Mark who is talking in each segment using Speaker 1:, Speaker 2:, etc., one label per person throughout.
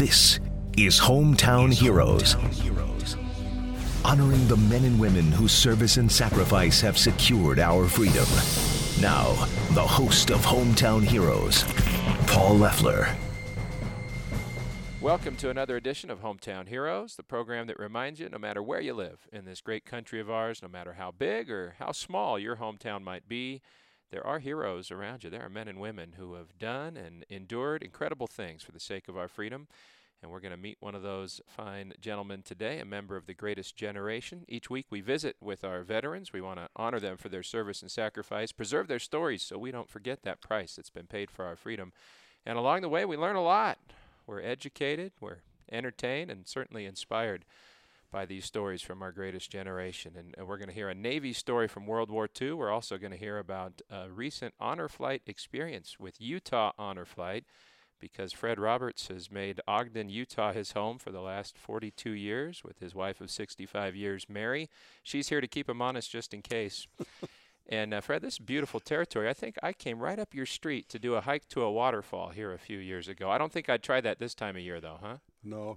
Speaker 1: This is Hometown Heroes. Honoring the men and women whose service and sacrifice have secured our freedom. Now, the host of Hometown Heroes, Paul Leffler.
Speaker 2: Welcome to another edition of Hometown Heroes, the program that reminds you no matter where you live in this great country of ours, no matter how big or how small your hometown might be, there are heroes around you. There are men and women who have done and endured incredible things for the sake of our freedom. And we're going to meet one of those fine gentlemen today, a member of the greatest generation. Each week we visit with our veterans. We want to honor them for their service and sacrifice, preserve their stories so we don't forget that price that's been paid for our freedom. And along the way we learn a lot. We're educated, we're entertained, and certainly inspired by these stories from our greatest generation. And we're going to hear a Navy story from World War II. We're also going to hear about a recent honor flight experience with Utah Honor Flight, because Fred Roberts has made Ogden, Utah his home for the last 42 years with his wife of 65 years, Mary. She's here to keep him honest just in case. And Fred, this is beautiful territory. I think I came right up your street to do a hike to a waterfall here a few years ago. I don't think I'd try that this time of year, though, huh?
Speaker 3: No.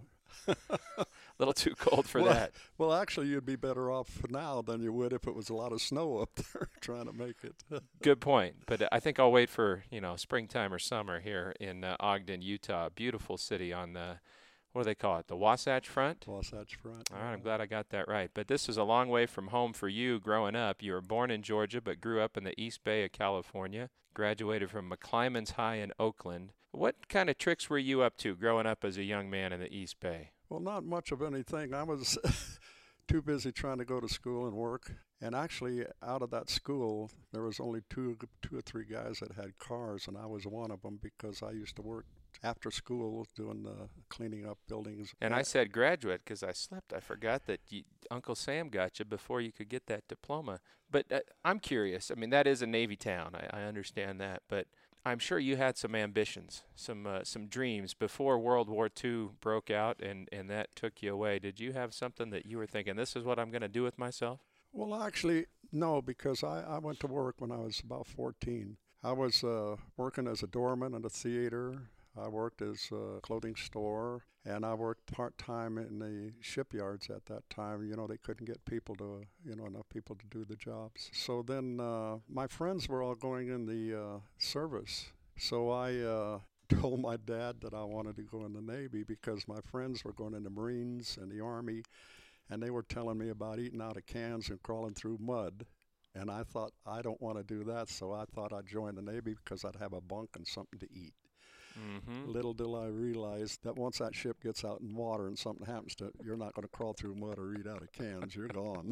Speaker 2: A little too cold for that.
Speaker 3: Well, actually, you'd be better off now than you would if it was a lot of snow up there trying to make it.
Speaker 2: Good point. But I think I'll wait for, springtime or summer here in Ogden, Utah. Beautiful city on the, what do they call it, the Wasatch Front?
Speaker 3: Wasatch Front.
Speaker 2: All right, I'm glad I got that right. But this is a long way from home for you growing up. You were born in Georgia but grew up in the East Bay of California, graduated from McClymonds High in Oakland. What kind of tricks were you up to growing up as a young man in the East Bay?
Speaker 3: Well, not much of anything. I was too busy trying to go to school and work. And actually, out of that school, there was only two or three guys that had cars, and I was one of them because I used to work after school doing cleaning up buildings.
Speaker 2: And I said graduate because I slept. I forgot that Uncle Sam got you before you could get that diploma. But I'm curious. I mean, that is a Navy town. I understand that. But I'm sure you had some ambitions, some dreams before World War II broke out and that took you away. Did you have something that you were thinking, this is what I'm going to do with myself?
Speaker 3: Well, actually, no, because I went to work when I was about 14. I was working as a doorman at a theater. I worked as a clothing store, and I worked part-time in the shipyards at that time. They couldn't get people to, enough people to do the jobs. So then my friends were all going in the service. So I told my dad that I wanted to go in the Navy because my friends were going in the Marines and the Army, and they were telling me about eating out of cans and crawling through mud. And I thought, I don't want to do that, so I thought I'd join the Navy because I'd have a bunk and something to eat. Mm-hmm. Little did I realize that once that ship gets out in water and something happens to it, you're not going to crawl through mud or eat out of cans. You're gone.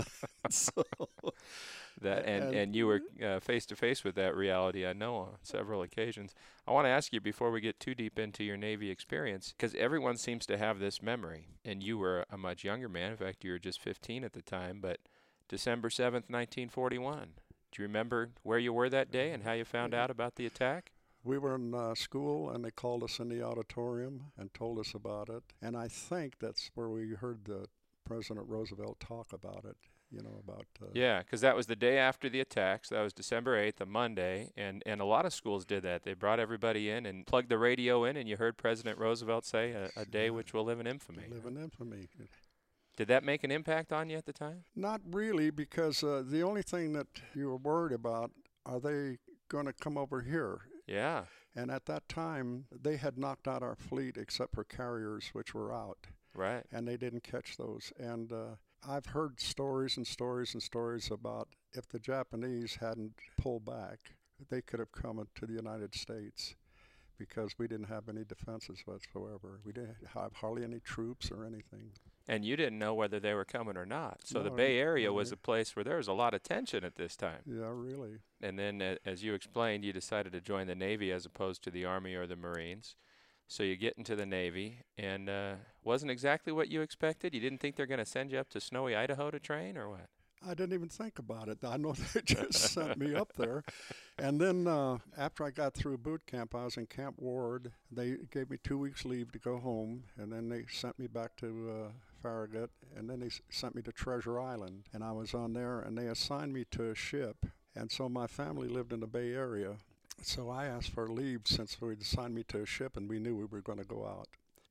Speaker 2: And you were face to face with that reality, I know, on several occasions. I want to ask you before we get too deep into your Navy experience, because everyone seems to have this memory, and you were a much younger man. In fact, you were just 15 at the time, but December 7th, 1941. Do you remember where you were that day and how you found out about the attack?
Speaker 3: We were in school, and they called us in the auditorium and told us about it. And I think that's where we heard President Roosevelt talk about it,
Speaker 2: Yeah, because that was the day after the attacks. That was December 8th, a Monday, and a lot of schools did that. They brought everybody in and plugged the radio in, and you heard President Roosevelt say, a day which will live in infamy.
Speaker 3: Live in infamy.
Speaker 2: Did that make an impact on you at the time?
Speaker 3: Not really, because the only thing that you were worried about, are they going to come over here?
Speaker 2: Yeah.
Speaker 3: And at that time, they had knocked out our fleet except for carriers, which were out.
Speaker 2: Right.
Speaker 3: And they didn't catch those. And I've heard stories and stories and stories about if the Japanese hadn't pulled back, they could have come to the United States because we didn't have any defenses whatsoever. We didn't have hardly any troops or anything.
Speaker 2: And you didn't know whether they were coming or not. So the Bay Area was a place where there was a lot of tension at this time.
Speaker 3: Yeah, really.
Speaker 2: And then, as you explained, you decided to join the Navy as opposed to the Army or the Marines. So you get into the Navy, and wasn't exactly what you expected? You didn't think they're going to send you up to snowy Idaho to train, or what?
Speaker 3: I didn't even think about it. I know they just sent me up there. And then after I got through boot camp, I was in Camp Ward. They gave me 2 weeks leave to go home, and then they sent me back to Farragut, and then they sent me to Treasure Island. And I was on there, and they assigned me to a ship. And so my family lived in the Bay Area. So I asked for leave since we'd assigned me to a ship, and we knew we were going to go out.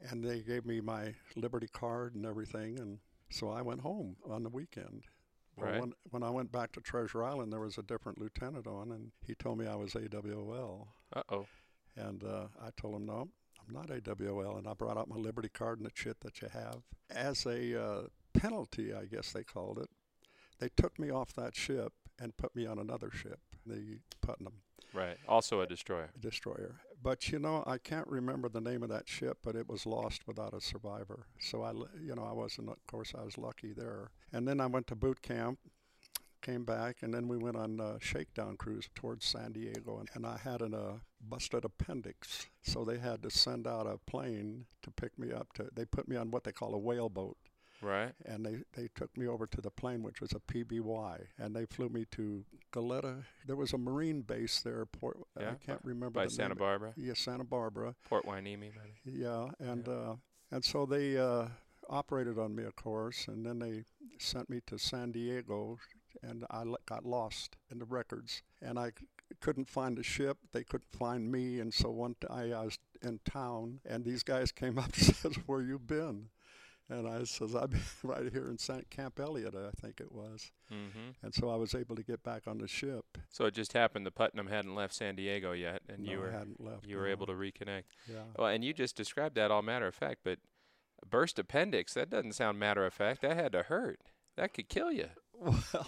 Speaker 3: and they gave me my Liberty card and everything, and so I went home on the weekend. Well,
Speaker 2: Right.
Speaker 3: when I went back to Treasure Island, there was a different lieutenant on, and he told me I was AWOL.
Speaker 2: Uh-oh.
Speaker 3: And I told him, no, I'm not AWOL. And I brought out my Liberty card and the chit that you have. As a penalty, I guess they called it, they took me off that ship and put me on another ship, the Putnam
Speaker 2: Right. Also a destroyer.
Speaker 3: destroyer. But, you know, I can't remember the name of that ship, but it was lost without a survivor. So, I wasn't, of course, I was lucky there. And then I went to boot camp, came back, and then we went on a shakedown cruise towards San Diego. And I had a busted appendix. So they had to send out a plane to pick me up. They put me on what they call a whale boat.
Speaker 2: Right.
Speaker 3: And they took me over to the plane, which was a PBY, and they flew me to Goleta. There was a Marine base there.
Speaker 2: Yeah,
Speaker 3: I can't remember
Speaker 2: By
Speaker 3: the
Speaker 2: Santa
Speaker 3: name.
Speaker 2: Barbara.
Speaker 3: Yeah, Santa Barbara.
Speaker 2: Port Hueneme, maybe.
Speaker 3: Yeah, and so they operated on me, of course, and then they sent me to San Diego, and I got lost in the records, and I couldn't find the ship. They couldn't find me, and so one day I was in town, and these guys came up and says, "Where you been?" And I says, "I've been right here in Camp Elliott, I think it was."
Speaker 2: Mm-hmm.
Speaker 3: And so I was able to get back on the ship.
Speaker 2: So it just happened the Putnam hadn't left San Diego yet, and
Speaker 3: No,
Speaker 2: you
Speaker 3: I
Speaker 2: were
Speaker 3: hadn't left.
Speaker 2: you were
Speaker 3: no.
Speaker 2: able to reconnect.
Speaker 3: Yeah.
Speaker 2: Well, and you just described that all matter of fact, but a burst appendix, that doesn't sound matter of fact. That had to hurt. That could kill you.
Speaker 3: Well,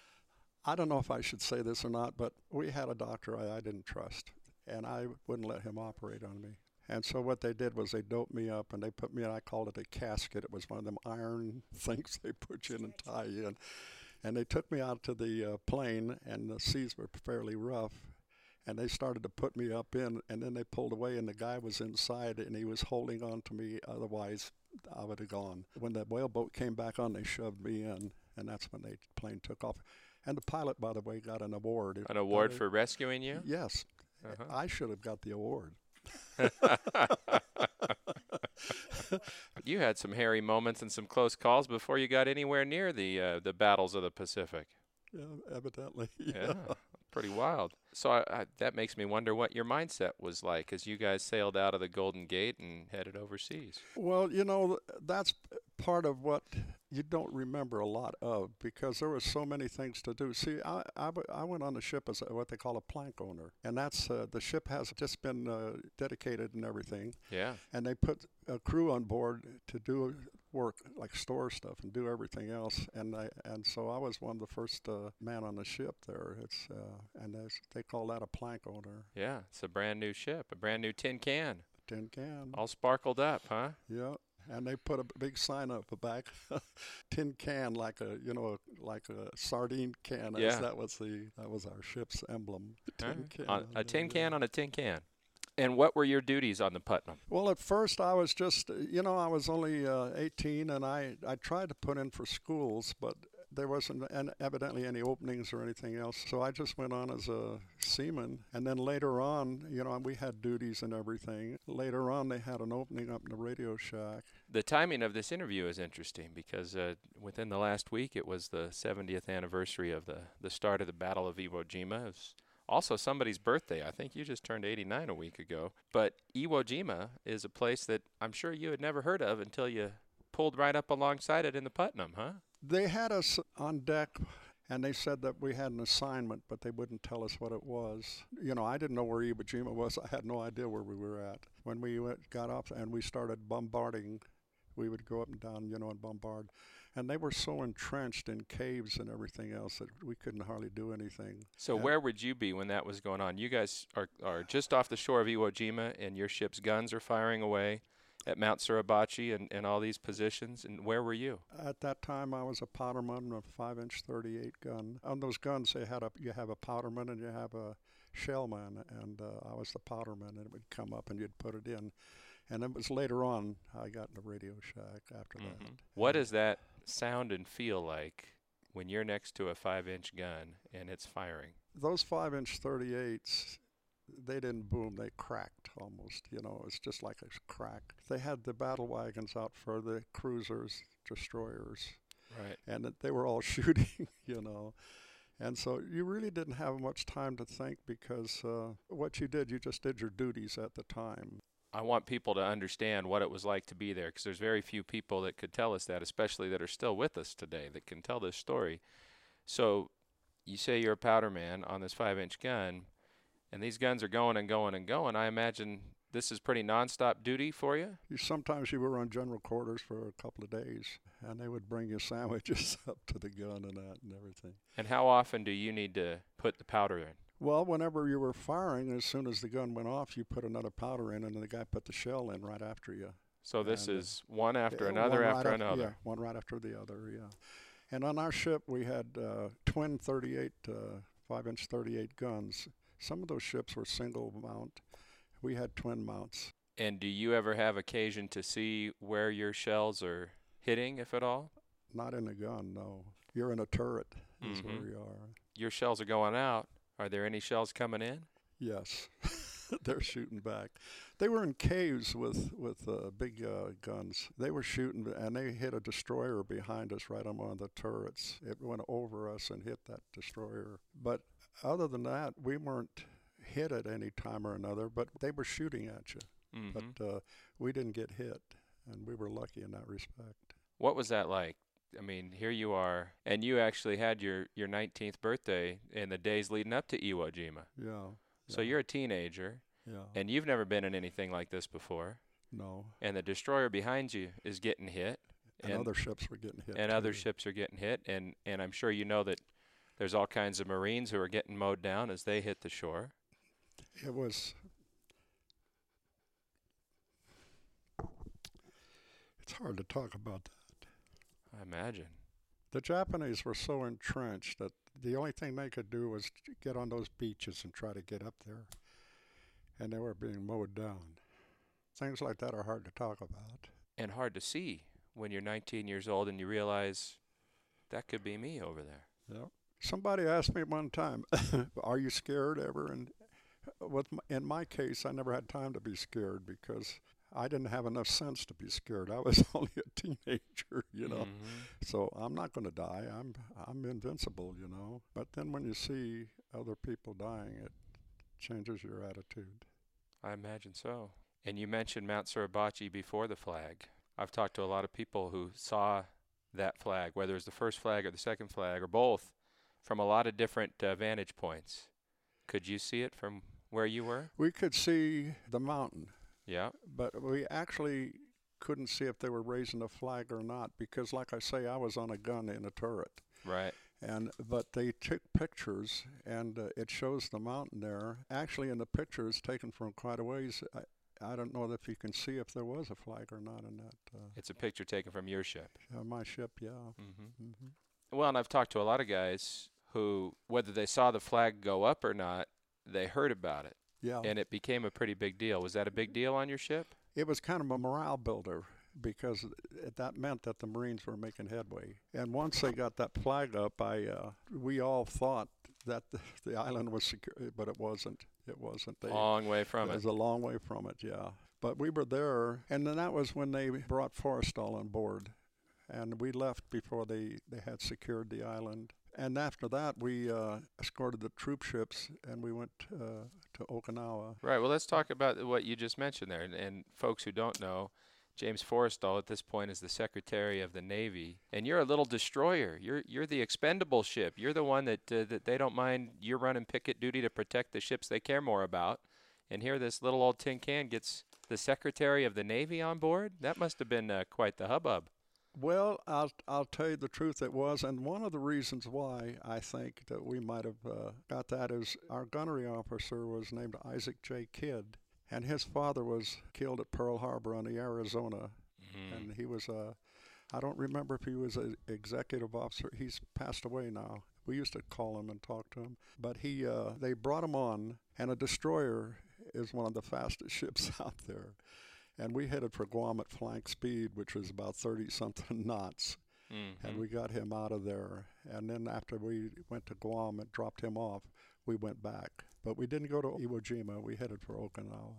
Speaker 3: I don't know if I should say this or not, but we had a doctor I didn't trust, and I wouldn't let him operate on me. And so what they did was they doped me up, and they put me in, I called it a casket. It was one of them iron things they put you in and tie you in. And they took me out to the plane, and the seas were fairly rough. And they started to put me up in, and then they pulled away, and the guy was inside, and he was holding on to me. Otherwise, I would have gone. When the whaleboat came back on, they shoved me in, and that's when the plane took off. And the pilot, by the way, got an award.
Speaker 2: An award for rescuing you?
Speaker 3: Yes.
Speaker 2: Uh-huh.
Speaker 3: I should have got the award.
Speaker 2: You had some hairy moments and some close calls before you got anywhere near the battles of the Pacific.
Speaker 3: Yeah, evidently.
Speaker 2: Yeah, pretty wild. So that makes me wonder what your mindset was like as you guys sailed out of the Golden Gate and headed overseas.
Speaker 3: Well, you know, that's part of what you don't remember a lot of, because there were so many things to do. See, I went on the ship as what they call a plank owner, and that's the ship has just been dedicated and everything.
Speaker 2: Yeah.
Speaker 3: And they put a crew on board to do work, like store stuff and do everything else. And so I was one of the first man on the ship there. They call that a plank owner.
Speaker 2: Yeah, it's a brand new ship, a brand new tin can,
Speaker 3: Tin can.
Speaker 2: all sparkled up, huh?
Speaker 3: Yeah. And they put a big sign up the back, tin can, like a sardine can.
Speaker 2: Yeah.
Speaker 3: That was our ship's emblem. Tin can.
Speaker 2: A tin can on a tin can. And what were your duties on the Putnam?
Speaker 3: Well, at first I was just, I was only 18, and I tried to put in for schools, but there wasn't evidently any openings or anything else. So I just went on as a seaman. And then later on, we had duties and everything. Later on, they had an opening up in the Radio Shack.
Speaker 2: The timing of this interview is interesting because within the last week, it was the 70th anniversary of the start of the Battle of Iwo Jima. It was also somebody's birthday. I think you just turned 89 a week ago. But Iwo Jima is a place that I'm sure you had never heard of until you pulled right up alongside it in the Putnam, huh?
Speaker 3: They had us on deck, and they said that we had an assignment, but they wouldn't tell us what it was. I didn't know where Iwo Jima was. I had no idea where we were at. When we got off and we started bombarding, we would go up and down, and bombard. And they were so entrenched in caves and everything else that we couldn't hardly do anything.
Speaker 2: So where would you be when that was going on? You guys are just off the shore of Iwo Jima, and your ship's guns are firing away at Mount Suribachi and all these positions. And where were you?
Speaker 3: At that time, I was a powderman of a 5-inch 38 gun. On those guns, you have a powderman and you have a shellman, and I was the powderman, and it would come up and you'd put it in. And it was later on I got in the Radio Shack after that.
Speaker 2: What does that sound and feel like when you're next to a 5-inch gun and it's firing?
Speaker 3: Those 5-inch 38s, they didn't boom, they cracked almost. It's just like a crack. They had the battle wagons out for the cruisers, destroyers.
Speaker 2: Right.
Speaker 3: And they were all shooting, And so you really didn't have much time to think, because what you just did your duties at the time.
Speaker 2: I want people to understand what it was like to be there, because there's very few people that could tell us that, especially that are still with us today, that can tell this story. So you say you're a powder man on this 5-inch gun, and these guns are going and going and going. I imagine this is pretty nonstop duty for you?
Speaker 3: Sometimes you were on general quarters for a couple of days, and they would bring you sandwiches up to the gun and that and everything.
Speaker 2: And how often do you need to put the powder in?
Speaker 3: Well, whenever you were firing, as soon as the gun went off, you put another powder in, and the guy put the shell in right after you.
Speaker 2: So this
Speaker 3: And,
Speaker 2: is one after
Speaker 3: Yeah,
Speaker 2: another
Speaker 3: one
Speaker 2: after
Speaker 3: right
Speaker 2: another.
Speaker 3: Yeah, one right after the other, yeah. And on our ship, we had twin 38, 5-inch 38 guns. Some of those ships were single mount. We had twin mounts.
Speaker 2: And do you ever have occasion to see where your shells are hitting, if at all?
Speaker 3: Not in a gun, no. You're in a turret is where
Speaker 2: Mhm.
Speaker 3: you are.
Speaker 2: Your shells are going out. Are there any shells coming in?
Speaker 3: Yes, they're shooting back. They were in caves with big guns. They were shooting, and they hit a destroyer behind us right on one of the turrets. It went over us and hit that destroyer. But other than that, we weren't hit at any time or another, but they were shooting at you.
Speaker 2: Mhm.
Speaker 3: But we didn't get hit, and we were lucky in that respect.
Speaker 2: What was that like? I mean, here you are, and you actually had your 19th birthday in the days leading up to Iwo Jima.
Speaker 3: Yeah.
Speaker 2: So
Speaker 3: yeah,
Speaker 2: you're a teenager,
Speaker 3: Yeah.
Speaker 2: and you've never been in anything like this before.
Speaker 3: No.
Speaker 2: And the destroyer behind you is getting hit,
Speaker 3: And other ships were getting hit.
Speaker 2: and other
Speaker 3: too.
Speaker 2: ships are getting hit, and I'm sure you know that there's all kinds of Marines who are getting mowed down as they hit the shore.
Speaker 3: It was. It's hard to talk about that.
Speaker 2: I imagine.
Speaker 3: The Japanese were so entrenched that the only thing they could do was to get on those beaches and try to get up there. And they were being mowed down. Things like that are hard to talk about.
Speaker 2: And hard to see when you're 19 years old and you realize that could be me over there.
Speaker 3: Yep. Somebody asked me one time, "Are you scared ever?" And in my case, I never had time to be scared because I didn't have enough sense to be scared. I was only a teenager, you know. So I'm not going to die. I'm invincible, you know. But then when you see other people dying, it changes your attitude.
Speaker 2: I imagine so. And you mentioned Mount Suribachi before the flag. I've talked to a lot of people who saw that flag, whether it's the first flag or the second flag or both, from a lot of different vantage points. Could you see it from where you were?
Speaker 3: We could see the mountain,
Speaker 2: Yeah.
Speaker 3: but we actually couldn't see if they were raising a flag or not because, like I say, I was on a gun in a turret.
Speaker 2: Right.
Speaker 3: But they took pictures, and it shows the mountain there. Actually, in the pictures taken from quite a ways, I don't know if you can see if there was a flag or not in that.
Speaker 2: It's a picture taken from your ship.
Speaker 3: My ship, yeah.
Speaker 2: Mm-hmm.
Speaker 3: hmm
Speaker 2: Well, and I've talked to a lot of guys who, whether they saw the flag go up or not, they heard about it,
Speaker 3: Yeah.
Speaker 2: and it became a pretty big deal. Was that a big deal on your ship?
Speaker 3: It was kind of a morale builder because that meant that the Marines were making headway. And once they got that flag up, we all thought that the island was secure, but it wasn't. It wasn't.
Speaker 2: Long way from
Speaker 3: It
Speaker 2: it.
Speaker 3: was a long way from it, yeah. But we were there, and then that was when they brought Forrestal on board. And we left before they had secured the island. And after that, we escorted the troop ships, and we went to Okinawa.
Speaker 2: Right. Well, let's talk about what you just mentioned there. And folks who don't know, James Forrestal at this point is the Secretary of the Navy, and you're a little destroyer. You're the expendable ship. You're the one that they don't mind. You're running picket duty to protect the ships they care more about. And here, this little old tin can gets the Secretary of the Navy on board. That must have been quite the hubbub.
Speaker 3: Well, I'll tell you the truth, it was, and one of the reasons why I think that we might have got that is our gunnery officer was named Isaac J. Kidd, and his father was killed at Pearl Harbor on the Arizona, and he was I don't remember if he was an executive officer. He's passed away now. We used to call him and talk to him, but they brought him on, and a destroyer is one of the fastest ships out there. And we headed for Guam at flank speed, which was about 30-something knots. And we got him out of there. And then after we went to Guam and dropped him off, we went back. But we didn't go to Iwo Jima. We headed for Okinawa.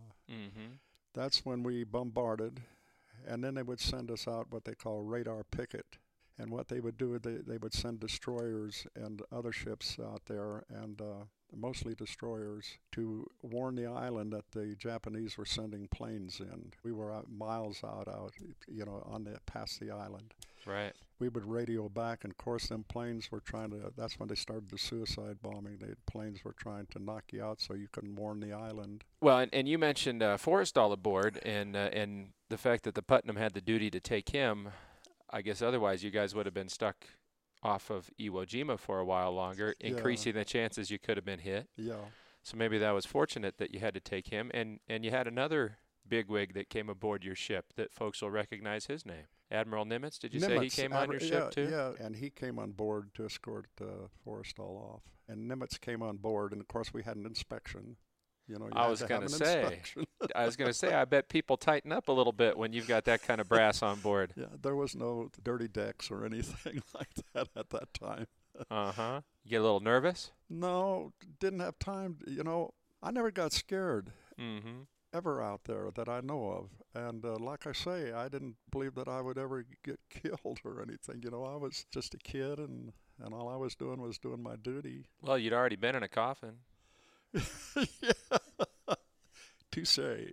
Speaker 3: That's when we bombarded. And then they would send us out what they call radar picket. And what they would do, they would send destroyers and other ships out there, and mostly destroyers, to warn the island that the Japanese were sending planes in. We were miles out, past the island.
Speaker 2: Right.
Speaker 3: We would radio back, and of course, them planes were that's when they started the suicide bombing. The planes were trying to knock you out so you couldn't warn the island.
Speaker 2: Well, and you mentioned Forrestal aboard, and the fact that the Putnam had the duty to take him. I guess otherwise you guys would have been stuck off of Iwo Jima for a while longer, increasing the chances you could have been hit.
Speaker 3: Yeah.
Speaker 2: So maybe that was fortunate that you had to take him. And you had another bigwig that came aboard your ship that folks will recognize his name. Admiral Nimitz, did you say he came on your ship too?
Speaker 3: Yeah, and he came on board to escort Forrestal off. And Nimitz came on board, and of course we had an inspection.
Speaker 2: I was going to say, I bet people tighten up a little bit when you've got that kind of brass on board.
Speaker 3: Yeah, there was no dirty decks or anything like that at that time.
Speaker 2: Uh-huh. You get a little nervous?
Speaker 3: No, didn't have time. I never got scared ever out there that I know of. And like I say, I didn't believe that I would ever get killed or anything. I was just a kid, and all I was doing my duty.
Speaker 2: Well, you'd already been in a coffin.
Speaker 3: Yeah. Touché.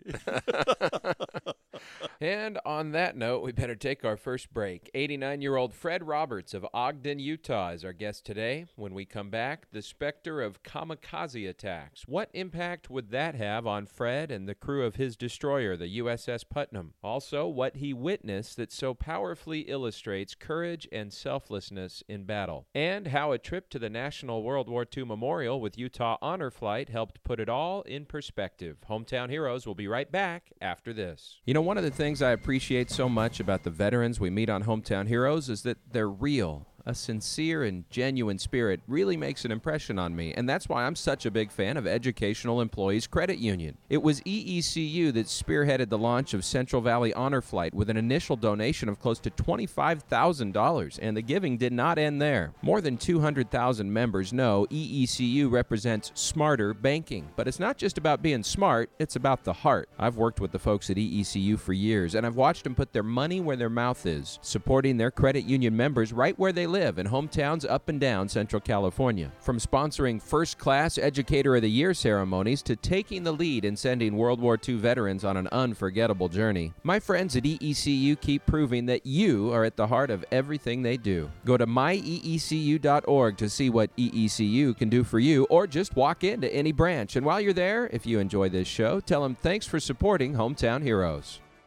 Speaker 2: And on that note, we better take our first break. 89-year-old Fred Roberts of Ogden, Utah is our guest today. When we come back, the specter of kamikaze attacks. What impact would that have on Fred and the crew of his destroyer, the USS Putnam? Also, what he witnessed that so powerfully illustrates courage and selflessness in battle. And how a trip to the National World War II Memorial with Utah Honor Flight helped put it all in perspective. Hometown Heroes will be right back after this. One of the things I appreciate so much about the veterans we meet on Hometown Heroes is that they're real. A sincere and genuine spirit really makes an impression on me, and that's why I'm such a big fan of Educational Employees Credit Union. It was EECU that spearheaded the launch of Central Valley Honor Flight with an initial donation of close to $25,000, and the giving did not end there. More than 200,000 members know EECU represents smarter banking, but it's not just about being smart, it's about the heart. I've worked with the folks at EECU for years, and I've watched them put their money where their mouth is, supporting their credit union members right where they live in hometowns up and down Central California. From sponsoring first-class Educator of the Year ceremonies to taking the lead in sending World War II veterans on an unforgettable journey, my friends at EECU keep proving that you are at the heart of everything they do. Go to myeecu.org to see what EECU can do for you, or just walk into any branch. And while you're there, if you enjoy this show, tell them thanks for supporting Hometown Heroes.